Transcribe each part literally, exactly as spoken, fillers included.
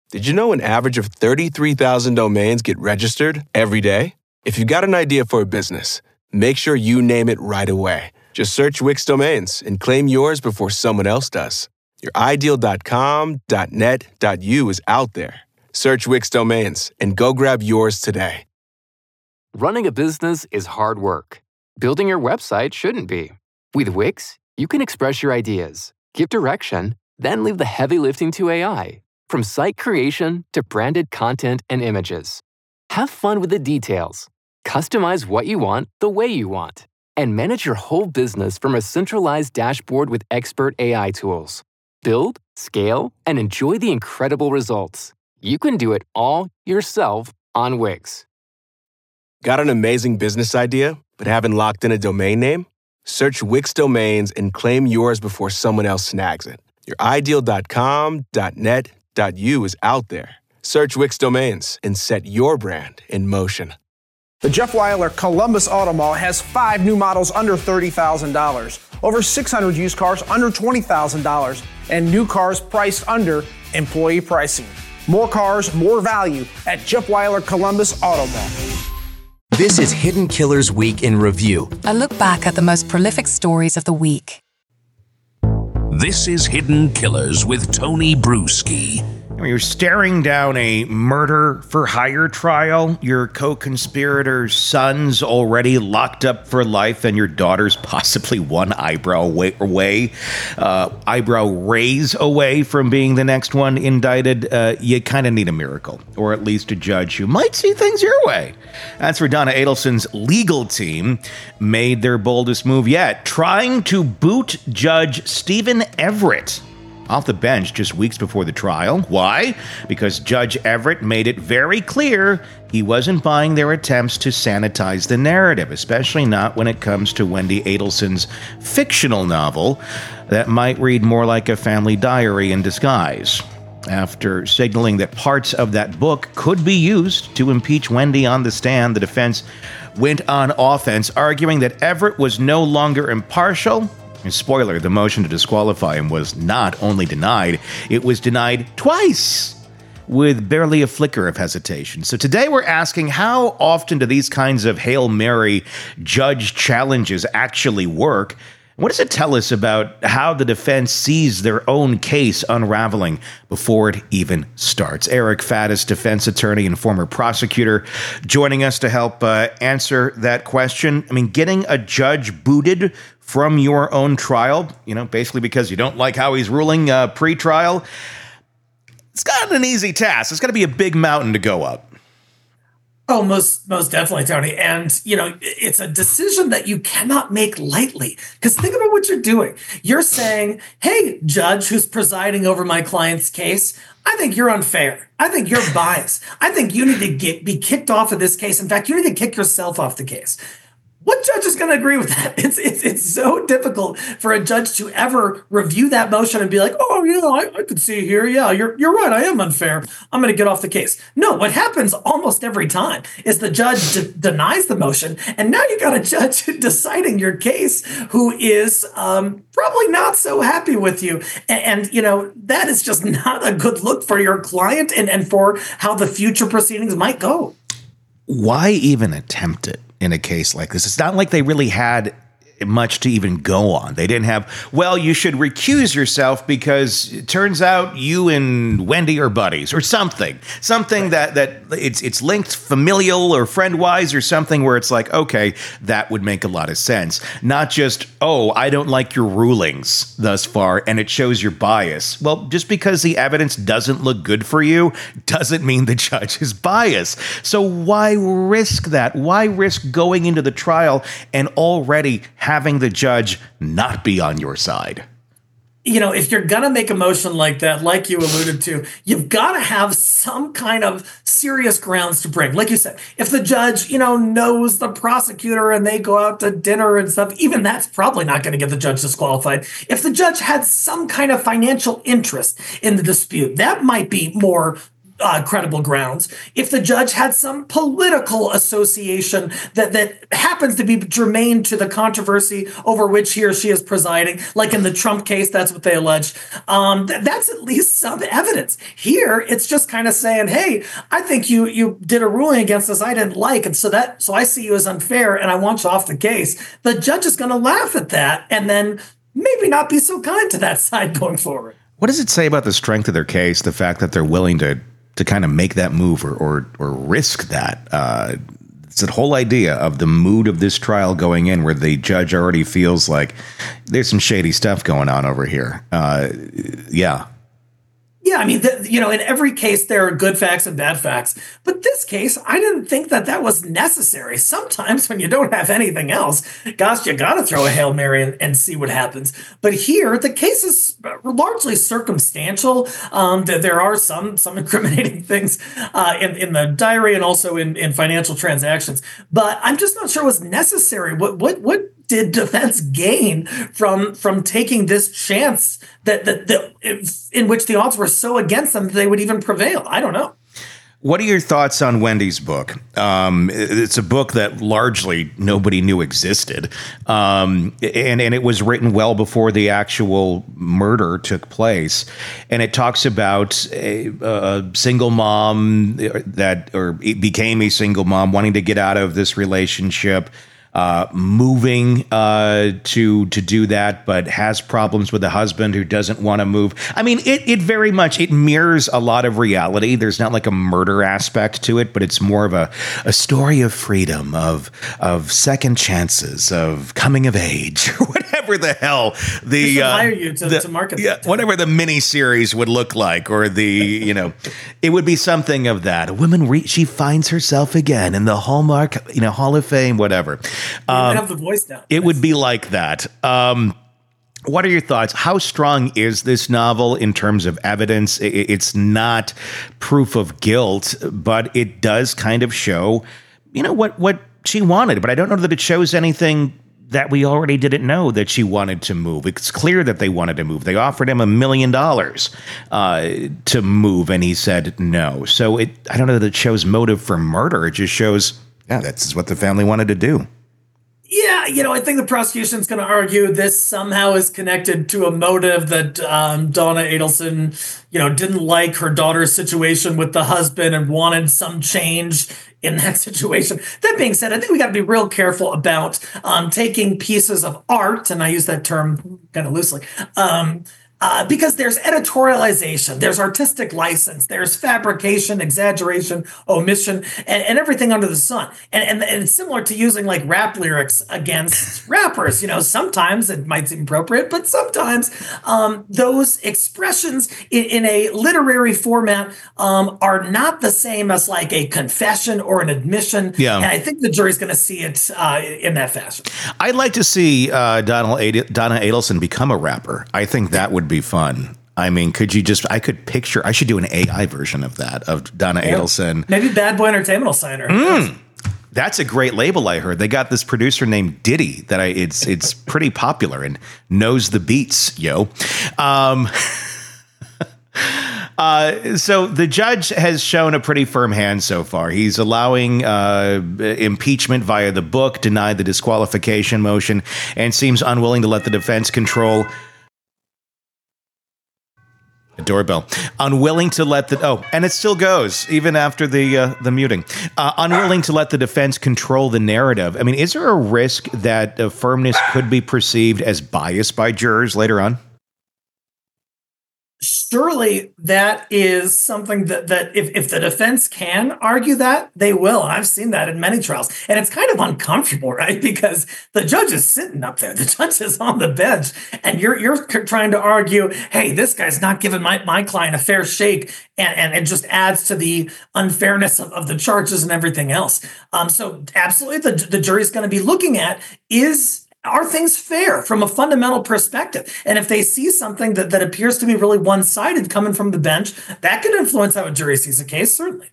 Did you know an average of thirty-three thousand domains get registered every day? If you've got an idea for a business, make sure you name it right away. Just search Wix Domains and claim yours before someone else does. Your ideal .com, .net, .u is out there. Search Wix Domains and go grab yours today. Running a business is hard work. Building your website shouldn't be. With Wix, you can express your ideas, give direction, then leave the heavy lifting to A I. From site creation to branded content and images. Have fun with the details. Customize what you want the way you want. And manage your whole business from a centralized dashboard with expert A I tools. Build, scale, and enjoy the incredible results. You can do it all yourself on Wix. Got an amazing business idea, but haven't locked in a domain name? Search Wix Domains and claim yours before someone else snags it. Your ideal .com, .net, .u is out there. Search Wix Domains and set your brand in motion. The Jeff Weiler Columbus Auto Mall has five new models under thirty thousand dollars, over six hundred used cars under twenty thousand dollars, and new cars priced under employee pricing. More cars, more value at Jeff Weiler Columbus Auto Mall. This is Hidden Killers Week in Review. A look back at the most prolific stories of the week. This is Hidden Killers with Tony Bruschi. You're staring down a murder for hire trial. Your co-conspirator's son's already locked up for life, and your daughter's possibly one eyebrow away, away uh, eyebrow raise away from being the next one indicted. Uh, you kind of need a miracle, or at least a judge who might see things your way. That's where Donna Adelson's legal team made their boldest move yet, trying to boot Judge Stephen Everett off the bench just weeks before the trial. Why? Because Judge Everett made it very clear he wasn't buying their attempts to sanitize the narrative, especially not when it comes to Wendy Adelson's fictional novel that might read more like a family diary in disguise. After signaling that parts of that book could be used to impeach Wendy on the stand, the defense went on offense, arguing that Everett was no longer impartial. And spoiler, the motion to disqualify him was not only denied, it was denied twice, with barely a flicker of hesitation. So today we're asking, how often do these kinds of Hail Mary judge challenges actually work? What does it tell us about how the defense sees their own case unraveling before it even starts? Eric Faddis, defense attorney and former prosecutor, joining us to help uh, answer that question. I mean, getting a judge booted from your own trial, you know, basically because you don't like how he's ruling uh, pre-trial, it's not an easy task. It's got to be a big mountain to go up. Oh, most most definitely, Tony. And, you know, it's a decision that you cannot make lightly. Because think about what you're doing. You're saying, hey, judge who's presiding over my client's case, I think you're unfair. I think you're biased. I think you need to get be kicked off of this case. In fact, you need to kick yourself off the case. What judge is going to agree with that? It's, it's it's so difficult for a judge to ever review that motion and be like, oh, yeah, I, I could see here. Yeah, you're you're right. I am unfair. I'm going to get off the case. No, what happens almost every time is the judge de- denies the motion. And now you got a judge deciding your case who is um, probably not so happy with you. And, and, you know, that is just not a good look for your client and, and for how the future proceedings might go. Why even attempt it in a case like this? It's not like they really had much to even go on. They didn't have, well, you should recuse yourself because it turns out you and Wendy are buddies or something. Something that, that it's it's linked familial or friend-wise or something where it's like, okay, that would make a lot of sense. Not just, oh, I don't like your rulings thus far and it shows your bias. Well, just because the evidence doesn't look good for you doesn't mean the judge is biased. So why risk that? Why risk going into the trial and already having the judge not be on your side? You know, if you're going to make a motion like that, like you alluded to, you've got to have some kind of serious grounds to bring. Like you said, if the judge, you know, knows the prosecutor and they go out to dinner and stuff, even that's probably not going to get the judge disqualified. If the judge had some kind of financial interest in the dispute, that might be more Uh, credible grounds. If the judge had some political association that, that happens to be germane to the controversy over which he or she is presiding, like in the Trump case, that's what they alleged, um, th- that's at least some evidence. Here, it's just kind of saying, hey, I think you you did a ruling against us I didn't like, and so that so I see you as unfair, and I want you off the case. The judge is going to laugh at that, and then maybe not be so kind to that side going forward. What does it say about the strength of their case, the fact that they're willing to to kind of make that move or or, or risk that? Uh, it's the whole idea of the mood of this trial going in where the judge already feels like there's some shady stuff going on over here. Uh, yeah. Yeah, I mean, the, you know, in every case, there are good facts and bad facts. But this case, I didn't think that that was necessary. Sometimes when you don't have anything else, gosh, you got to throw a Hail Mary and, and see what happens. But here, the case is largely circumstantial. Um, there are some some incriminating things uh, in, in the diary and also in, in financial transactions. But I'm just not sure it was necessary. What what what did defense gain from from taking this chance that that, that in which the odds were so against them that they would even prevail? I don't know. What are your thoughts on Wendy's book? Um, it's a book that largely nobody knew existed, um, and and it was written well before the actual murder took place. And it talks about a, a single mom that or became a single mom wanting to get out of this relationship. Uh, moving uh, to to do that, but has problems with a husband who doesn't want to move. I mean, it it very much it mirrors a lot of reality. There's not like a murder aspect to it, but it's more of a, a story of freedom, of of second chances, of coming of age, or whatever the hell the they uh, hire you to, the, to market yeah, that. whatever the mini series would look like, or the you know, it would be something of that. A woman re- she finds herself again in the Hallmark, you know, Hall of Fame, whatever. Um, have the voice down. It would be like that. Um, what are your thoughts? How strong is this novel in terms of evidence? It's not proof of guilt, but it does kind of show, you know, what, what she wanted. But I don't know that it shows anything that we already didn't know, that she wanted to move. It's clear that they wanted to move. They offered him a million dollars uh, to move, and he said no. So it, I don't know that it shows motive for murder. It just shows, yeah, that's what the family wanted to do. Yeah, you know, I think the prosecution's going to argue this somehow is connected to a motive that um, Donna Adelson, you know, didn't like her daughter's situation with the husband and wanted some change in that situation. That being said, I think we got to be real careful about um, taking pieces of art, and I use that term kind of loosely, um, Uh, because there's editorialization, there's artistic license, there's fabrication, exaggeration, omission, and, and everything under the sun. And, and, and it's similar to using like rap lyrics against rappers. You know, sometimes it might seem appropriate, but sometimes um, those expressions in, in a literary format um, are not the same as like a confession or an admission. Yeah. And I think the jury's going to see it uh, in that fashion. I'd like to see uh, Donald Ad- Donna Adelson become a rapper. I think that would be fun. I mean, could you just, I could picture, I should do an A I version of that, of Donna yeah. Adelson. Maybe Bad Boy Entertainment will sign her. Mm, that's a great label, I heard. They got this producer named Diddy that I, it's it's pretty popular and knows the beats, yo. Um, uh, so the judge has shown a pretty firm hand so far. He's allowing uh, impeachment via the book, denied the disqualification motion, and seems unwilling to let the defense control doorbell. Unwilling to let the oh, and it still goes even after the uh, the muting. Uh, unwilling to let the defense control the narrative. I mean, is there a risk that uh, firmness could be perceived as bias by jurors later on? Surely that is something that, that if, if the defense can argue that, they will. And I've seen that in many trials. And it's kind of uncomfortable, right? Because the judge is sitting up there. The judge is on the bench. And you're you're trying to argue, hey, this guy's not giving my, my client a fair shake. And, and it just adds to the unfairness of, of the charges and everything else. Um, so absolutely, the, the jury's going to be looking at is... Are things fair from a fundamental perspective? And if they see something that, that appears to be really one-sided coming from the bench, that could influence how a jury sees a case, certainly.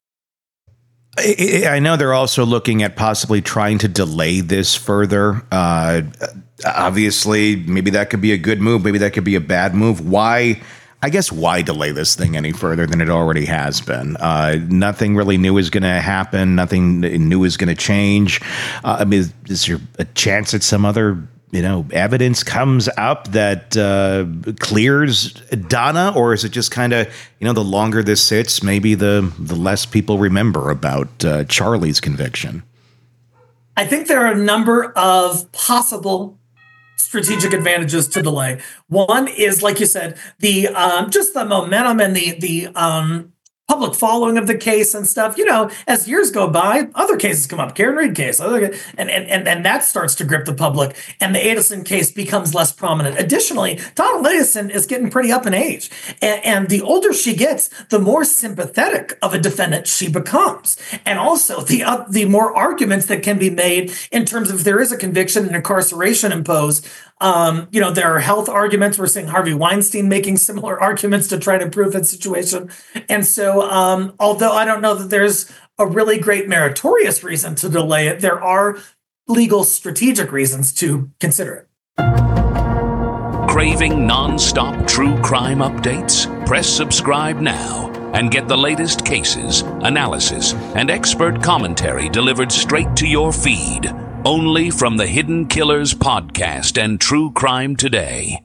I know they're also looking at possibly trying to delay this further. Uh, obviously, maybe that could be a good move. Maybe that could be a bad move. Why? I guess why delay this thing any further than it already has been? Uh, nothing really new is going to happen. Nothing new is going to change. Uh, I mean, is, is there a chance that some other, you know, evidence comes up that uh, clears Donna, or is it just kind of, you know, the longer this sits, maybe the the less people remember about uh, Charlie's conviction? I think there are a number of possible strategic advantages to delay. One is, like you said, the um, just the momentum and the the um, public following of the case and stuff. You know, as years go by, other cases come up. Karen Read case, other, and and and and that starts to grip the public, and the Edison case becomes less prominent. Additionally, Donald Edison is getting pretty up in age, and, and the older she gets, the more sympathetic of a defendant she becomes, and also the uh, the more arguments that can be made in terms of if there is a conviction and incarceration imposed. Um, you know, there are health arguments. We're seeing Harvey Weinstein making similar arguments to try to improve that situation. And so, um, although I don't know that there's a really great meritorious reason to delay it, there are legal strategic reasons to consider it. Craving non-stop true crime updates? Press subscribe now and get the latest cases, analysis, and expert commentary delivered straight to your feed. Only from the Hidden Killers podcast and True Crime Today.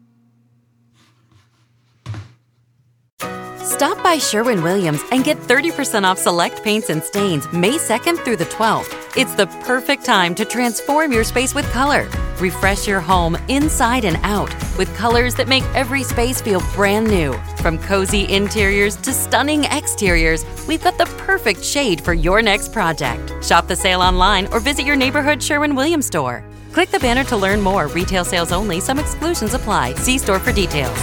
Stop by Sherwin-Williams and get thirty percent off select paints and stains May second through the twelfth. It's the perfect time to transform your space with color. Refresh your home inside and out with colors that make every space feel brand new. From cozy interiors to stunning exteriors, we've got the perfect shade for your next project. Shop the sale online or visit your neighborhood Sherwin-Williams store. Click the banner to learn more. Retail sales only. Some exclusions apply. See store for details.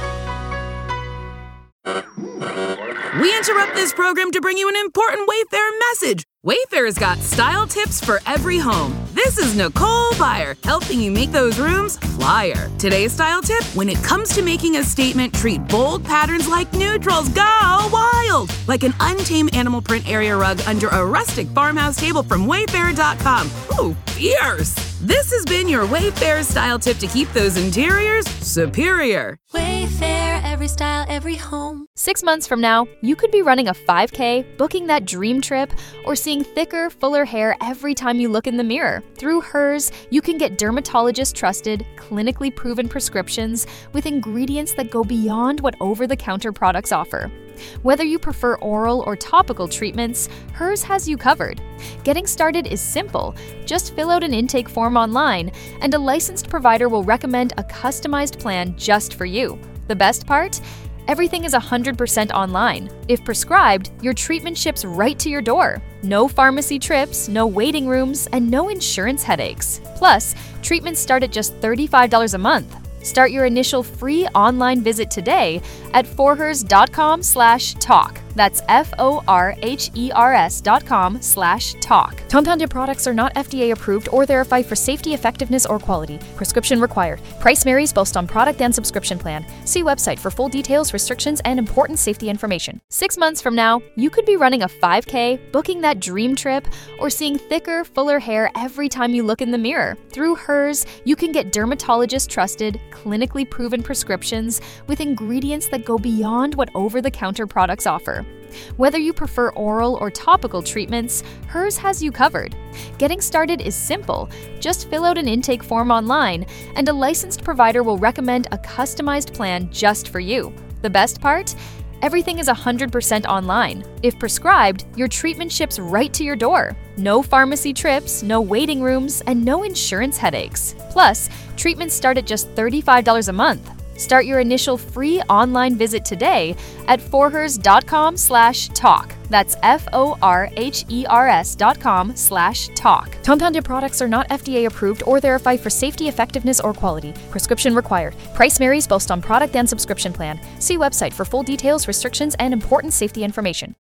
We interrupt this program to bring you an important Wayfair message. Wayfair's got style tips for every home. This is Nicole Byer, helping you make those rooms flyer. Today's style tip: when it comes to making a statement, treat bold patterns like neutrals. Go wild! Like an untamed animal print area rug under a rustic farmhouse table from Wayfair dot com. Ooh, fierce! This has been your Wayfair style tip to keep those interiors superior. Wayfair, every style, every home. Six months from now, you could be running a five K, booking that dream trip, or seeing thicker, fuller hair every time you look in the mirror. Through Hers, you can get dermatologist-trusted, clinically proven prescriptions with ingredients that go beyond what over-the-counter products offer. Whether you prefer oral or topical treatments, Hers has you covered. Getting started is simple. Just fill out an intake form online, and a licensed provider will recommend a customized plan just for you. The best part? Everything is one hundred percent online. If prescribed, your treatment ships right to your door. No pharmacy trips, no waiting rooms, and no insurance headaches. Plus, treatments start at just thirty-five dollars a month. Start your initial free online visit today at forhers dot com slash talk. That's F O R H E R S dot com slash talk. Compounded products are not F D A approved or verified for safety, effectiveness, or quality. Prescription required. Price varies based on product and subscription plan. See website for full details, restrictions, and important safety information. Six months from now, you could be running a five K, booking that dream trip, or seeing thicker, fuller hair every time you look in the mirror. Through Hers, you can get dermatologist-trusted, clinically proven prescriptions with ingredients that go beyond what over-the-counter products offer. Whether you prefer oral or topical treatments, Hers has you covered. Getting started is simple. Just fill out an intake form online, and a licensed provider will recommend a customized plan just for you. The best part? Everything is one hundred percent online. If prescribed, your treatment ships right to your door. No pharmacy trips, no waiting rooms, and no insurance headaches. Plus, treatments start at just thirty-five dollars a month. Start your initial free online visit today at forhers dot com slash talk. That's F O R H E R S dot com slash talk. Compounded products are not F D A approved or verified for safety, effectiveness, or quality. Prescription required. Price varies based on product and subscription plan. See website for full details, restrictions, and important safety information.